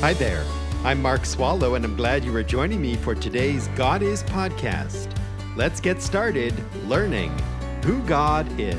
Hi there. I'm Mark Swallow, and I'm glad you are joining me for today's God Is podcast. Let's get started learning who God is.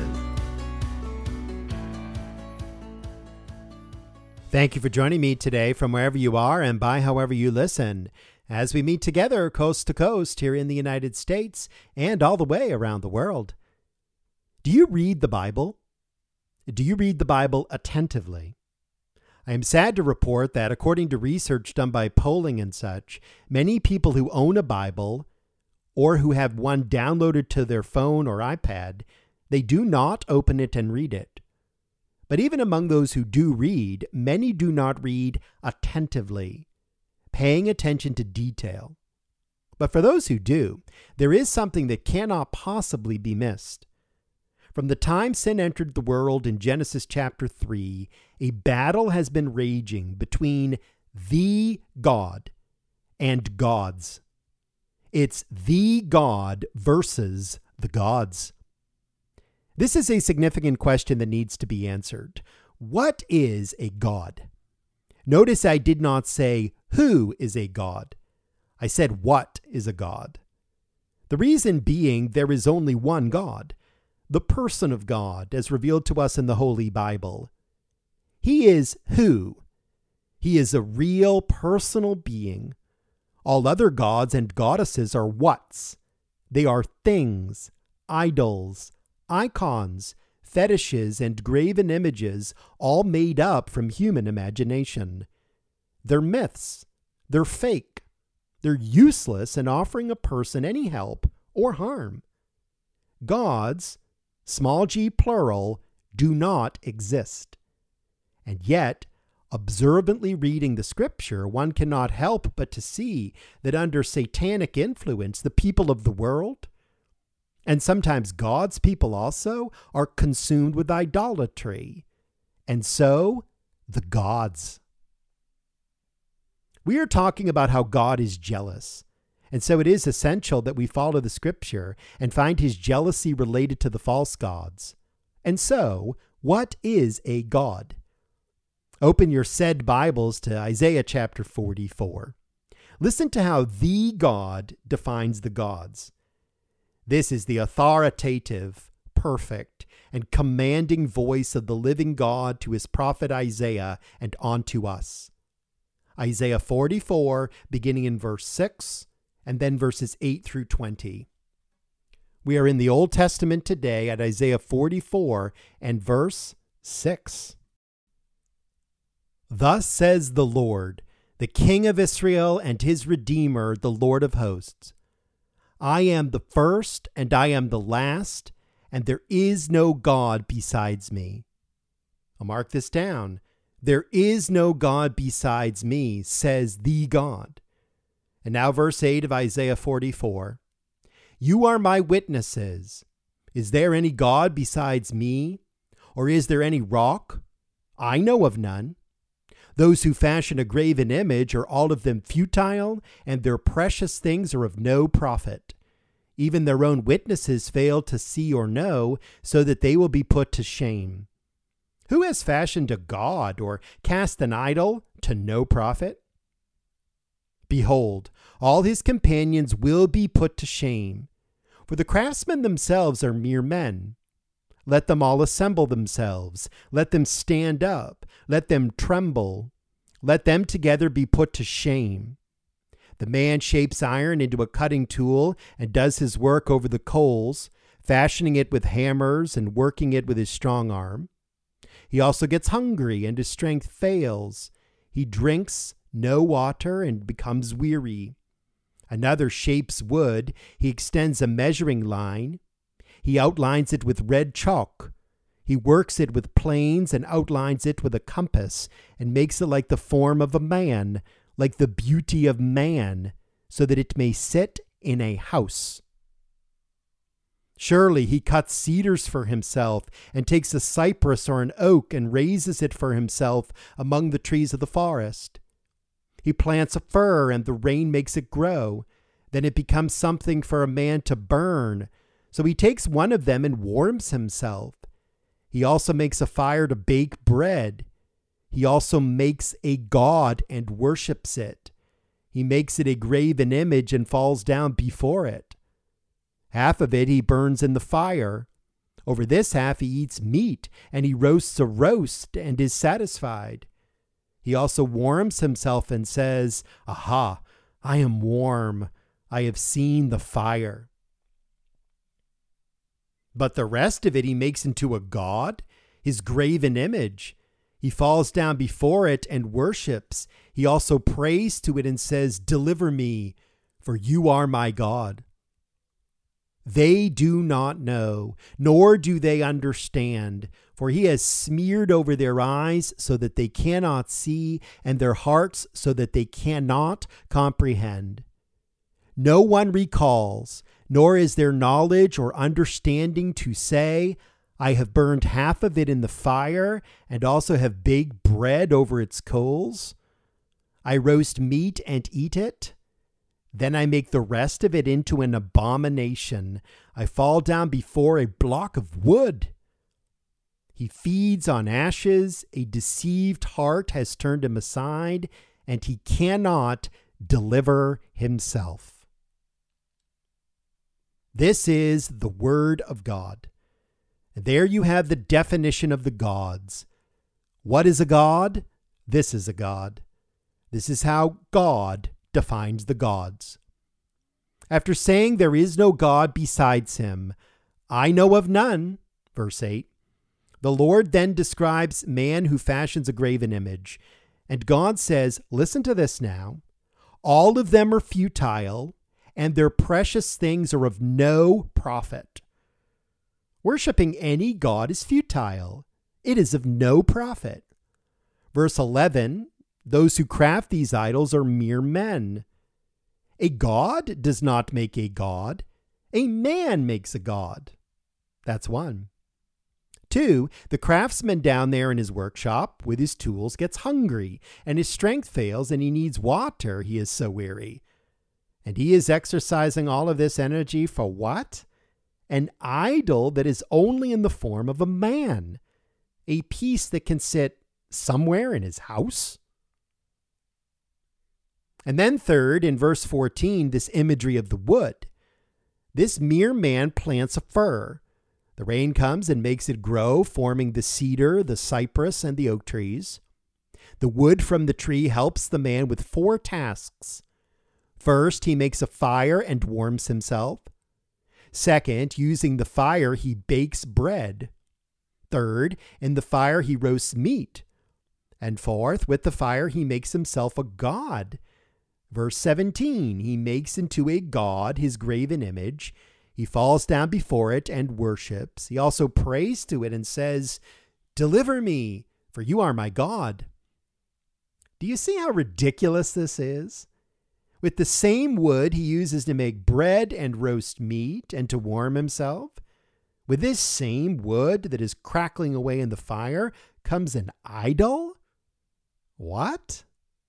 Thank you for joining me today from wherever you are and by however you listen, as we meet together coast to coast here in the United States and all the way around the world. Do you read the Bible? Do you read the Bible attentively? I am sad to report that according to research done by polling and such, many people who own a Bible or who have one downloaded to their phone or iPad, they do not open it and read it. But even among those who do read, many do not read attentively, paying attention to detail. But for those who do, there is something that cannot possibly be missed. From the time sin entered the world in Genesis chapter 3, a battle has been raging between the God and gods. It's the God versus the gods. This is a significant question that needs to be answered. What is a god? Notice I did not say who is a god. I said what is a god. The reason being there is only one God, the person of God as revealed to us in the Holy Bible. He is who? He is a real personal being. All other gods and goddesses are whats. They are things, idols, icons, fetishes, and graven images, all made up from human imagination. They're myths. They're fake. They're useless in offering a person any help or harm. Gods, small g plural, do not exist. And yet, observantly reading the scripture, one cannot help but to see that under satanic influence, the people of the world, and sometimes God's people also, are consumed with idolatry. And so, the gods. We are talking about how God is jealous. And so it is essential that we follow the scripture and find his jealousy related to the false gods. And so, what is a god? Open your said Bibles to Isaiah chapter 44. Listen to how the God defines the gods. This is the authoritative, perfect, and commanding voice of the living God to his prophet Isaiah and unto us. Isaiah 44, beginning in verse 6, and then verses 8 through 20. We are in the Old Testament today at Isaiah 44 and verse 6. Thus says the Lord, the King of Israel and his Redeemer, the Lord of hosts. I am the first and I am the last, and there is no God besides me. I'll mark this down. There is no God besides me, says the God. And now verse 8 of Isaiah 44. You are my witnesses. Is there any God besides me? Or is there any rock? I know of none. Those who fashion a graven image are all of them futile, and their precious things are of no profit. Even their own witnesses fail to see or know, so that they will be put to shame. Who has fashioned a god or cast an idol to no profit? Behold, all his companions will be put to shame, for the craftsmen themselves are mere men. Let them all assemble themselves. Let them stand up. Let them tremble. Let them together be put to shame. The man shapes iron into a cutting tool and does his work over the coals, fashioning it with hammers and working it with his strong arm. He also gets hungry and his strength fails. He drinks no water and becomes weary. Another shapes wood. He extends a measuring line. He outlines it with red chalk. He works it with planes and outlines it with a compass and makes it like the form of a man, like the beauty of man, so that it may sit in a house. Surely he cuts cedars for himself and takes a cypress or an oak and raises it for himself among the trees of the forest. He plants a fir and the rain makes it grow. Then it becomes something for a man to burn. So he takes one of them and warms himself. He also makes a fire to bake bread. he also makes a god and worships it. He makes it a graven image and falls down before it. Half of it he burns in the fire. Over this half he eats meat, and he roasts a roast and is satisfied. He also warms himself and says, "Aha, I am warm. I have seen the fire." But the rest of it he makes into a god, his graven image. He falls down before it and worships. He also prays to it and says, "Deliver me, for you are my God." They do not know, nor do they understand, for he has smeared over their eyes so that they cannot see, and their hearts so that they cannot comprehend. No one recalls, nor is there knowledge or understanding to say, "I have burned half of it in the fire, and also have baked bread over its coals. I roast meat and eat it. Then I make the rest of it into an abomination. I fall down before a block of wood." He feeds on ashes. A deceived heart has turned him aside, and he cannot deliver himself. This is the word of God. And there you have the definition of the gods. What is a god? This is a god. This is how God defines the gods. After saying there is no God besides him, "I know of none," verse 8, the Lord then describes man who fashions a graven image. And God says, listen to this now, "All of them are futile, and their precious things are of no profit." Worshipping any god is futile. It is of no profit. Verse 11, "Those who craft these idols are mere men." A god does not make a god. A man makes a god. That's one. 2, the craftsman down there in his workshop with his tools gets hungry, and his strength fails, and he needs water. He is so weary. And he is exercising all of this energy for what? An idol that is only in the form of a man. A piece that can sit somewhere in his house. And then third, in verse 14, this imagery of the wood. This mere man plants a fir. The rain comes and makes it grow, forming the cedar, the cypress, and the oak trees. The wood from the tree helps the man with 4 tasks. First, he makes a fire and warms himself. Second, using the fire, he bakes bread. Third, in the fire, he roasts meat. And fourth, with the fire, he makes himself a god. Verse 17, he makes into a god his graven image. He falls down before it and worships. He also prays to it and says, "Deliver me, for you are my God." Do you see how ridiculous this is? With the same wood he uses to make bread and roast meat and to warm himself, with this same wood that is crackling away in the fire comes an idol? What?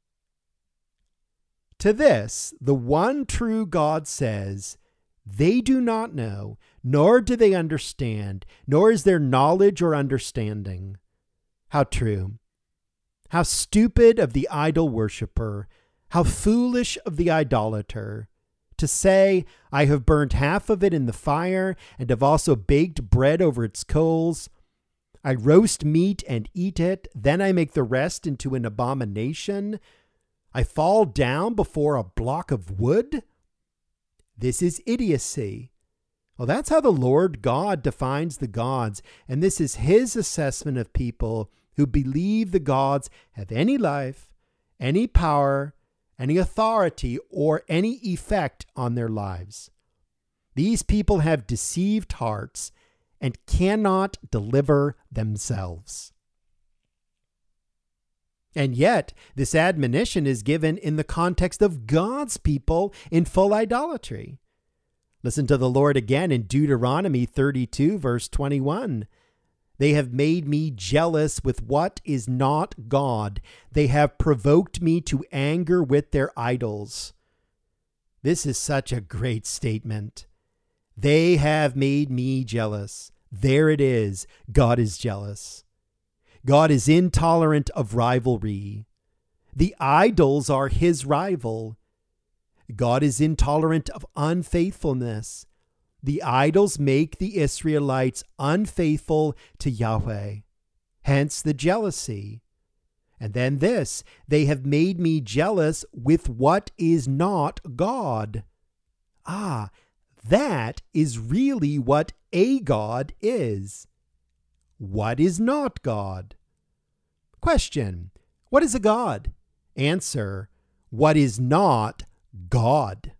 To this, the one true God says, "They do not know, nor do they understand, nor is there knowledge or understanding." How true. How stupid of the idol worshiper. How foolish of the idolater. To say, "I have burnt half of it in the fire, and have also baked bread over its coals. I roast meat and eat it, then I make the rest into an abomination. I fall down before a block of wood." This is idiocy. Well, that's how the Lord God defines the gods, and this is his assessment of people who believe the gods have any life, any power, any authority, or any effect on their lives. These people have deceived hearts and cannot deliver themselves. And yet, this admonition is given in the context of God's people in full idolatry. Listen to the Lord again in Deuteronomy 32, verse 21. "They have made me jealous with what is not God. They have provoked me to anger with their idols." This is such a great statement. They have made me jealous. There it is. God is jealous. God is intolerant of rivalry. The idols are his rival. God is intolerant of unfaithfulness. The idols make the Israelites unfaithful to Yahweh. Hence the jealousy. And then this, they have made me jealous with what is not God. Ah, that is really what a God is. What is not God? Question: what is a God? Answer: what is not God?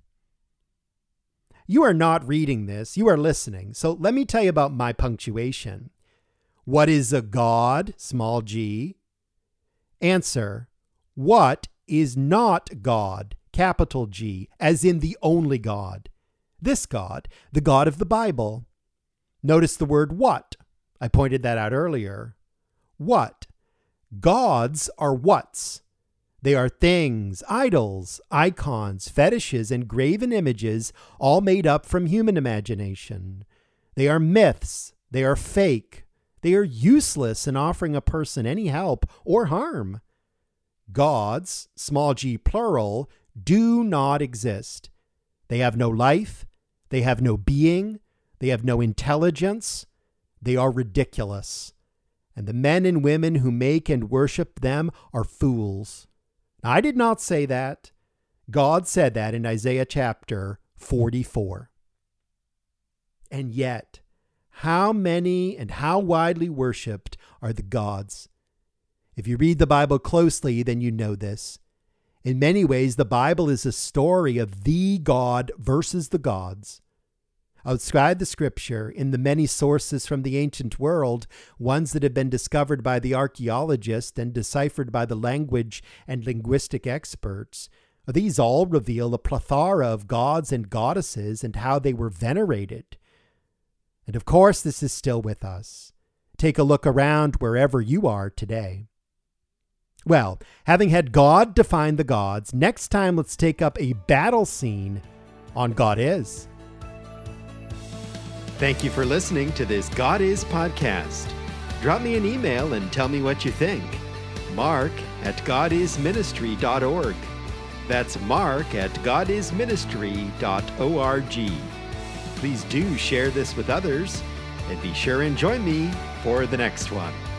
You are not reading this, you are listening. So let me tell you about my punctuation. What is a God, small g? Answer: what is not God, capital G, as in the only God? This God, the God of the Bible. Notice the word what. I pointed that out earlier. What? Gods are whats. They are things, idols, icons, fetishes, and graven images, all made up from human imagination. They are myths. They are fake. They are useless in offering a person any help or harm. Gods, small g plural, do not exist. They have no life. They have no being. They have no intelligence. They are ridiculous. And the men and women who make and worship them are fools. I did not say that. God said that in Isaiah chapter 44. And yet, how many and how widely worshipped are the gods? If you read the Bible closely, then you know this. In many ways, the Bible is a story of the God versus the gods. Outside the scripture, in the many sources from the ancient world, ones that have been discovered by the archaeologist and deciphered by the language and linguistic experts, these all reveal a plethora of gods and goddesses and how they were venerated. And of course, this is still with us. Take a look around wherever you are today. Well, having had God define the gods, next time let's take up a battle scene on God Is. Thank you for listening to this God Is podcast. Drop me an email and tell me what you think. mark@godisministry.org. That's mark@godisministry.org. Please do share this with others and be sure and join me for the next one.